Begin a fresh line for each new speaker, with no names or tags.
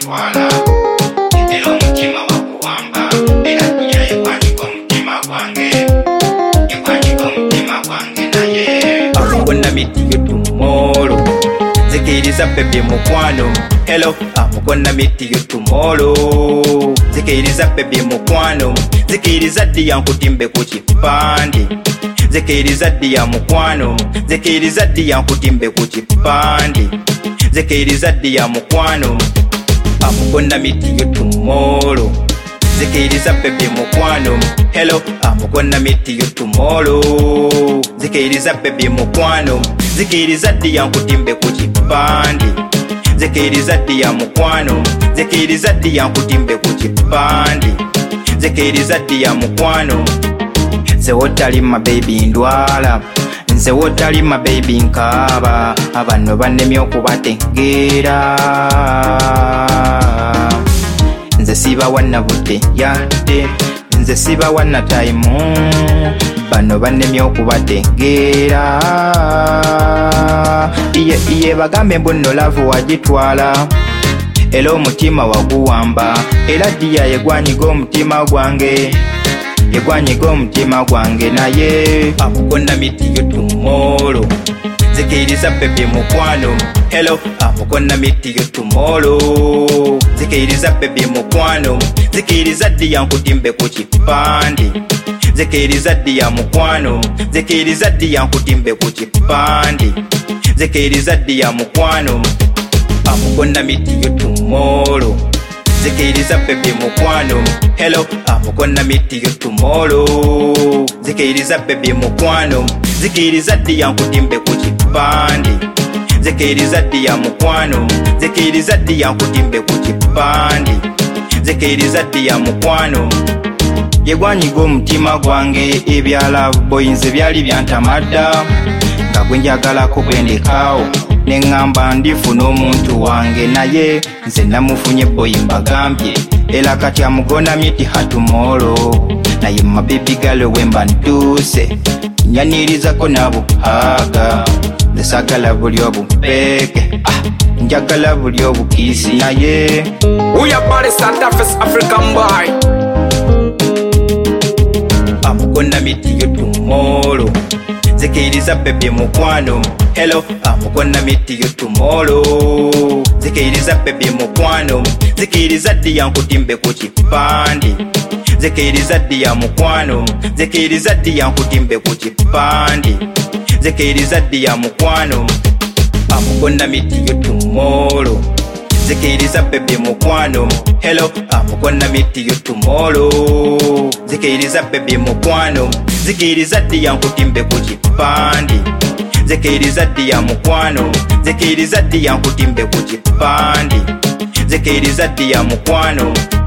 wagitwala era omutima wakuwamba era ddira yekwanyika omutima gwange yekwanyika omutima gwange naye amukonna mitiyo tumolo zikiriza bebe mukwano hello amukonna mitiyo tumolo zikiriza bebe mukwano zikiriza ddi yankutimbe ku kipande zikiriza ddi ya mukwano zikiriza ddi yankutimbe ku kipande zikiriza ddi ya mukwano amukonna mitiyo tumolo zikiriza bebe mukwano hello amukonna mitiyo tumolo zikiriza bebe mukwano zikiriza ddi yankutimbe ku kipande zikiriza ddi ya mukwano zikiriza ddi yankutimbe ku kipande zikiriza ddi ya mukwano nze wotali ma baby ndwala nze wotali ma baby nkaaba abanno bannemye okubategeera nze siba wanna budde yadde nze siba wanna time bano bannemye okubategeera iye bagambe mbuno lavu wagitwala era omutima waguwamba era ddiya yegwanyiga omutima gwange yegwanyiga omutima gwange naye amukonna mitiyo tumolo zikiriza bebe mukwano hello amukonna mitiyo tumolo zikiriza bebe mukwano zikiriza ddi yankutimbe ku kipande zikiriza ddi ya mukwano zikiriza ddi yankutimbe ku kipande zikiriza ddi ya mukwano amukonna mitiyo tumolo zikiriza bebe mukwano hello amukonna mitiyo tumolo zikiriza bebe mukwano zikiriza ddi yankutimbe ku kipande zikiriza ddi ya mukwano zikiriza ddi yankutimbe ku kipande zikiriza ddi ya mukwano yegwanyiga omutima gwange ebya boyi nze byali byantamadda nga gwe njagalako bwendekaawo neŋŋamba ndifuna omuntu wange naye nze namufunye boyi mbagambye era kati amugona miti hatumolo naye mabibigalo wemba ntuuse nyanirizako nabuhaaga nze sagala buli obupeeke njagala buli obukiisi naye
uyabale Santa Fe African boy
amugona mitiyo tumolo zikiriza bebe mukwano hello amukonna mitiyo tumolo zikiriza bebe mukwano zikiriza ddi yankutimbe ku kipande zikiriza ddi ya mukwano zikiriza ddi yankutimbe ku kipande zikiriza ddi ya mukwano amukonna mitiyo tumolo zikiriza bebe mukwano hello amukonna mitiyo tumolo zikiriza bebe mukwano zikiriza ddi yankutimbe ku kipande zikiriza ddi ya mukwano zikiriza ddi yankutimbe ku kipande zikiriza ddi ya mukwano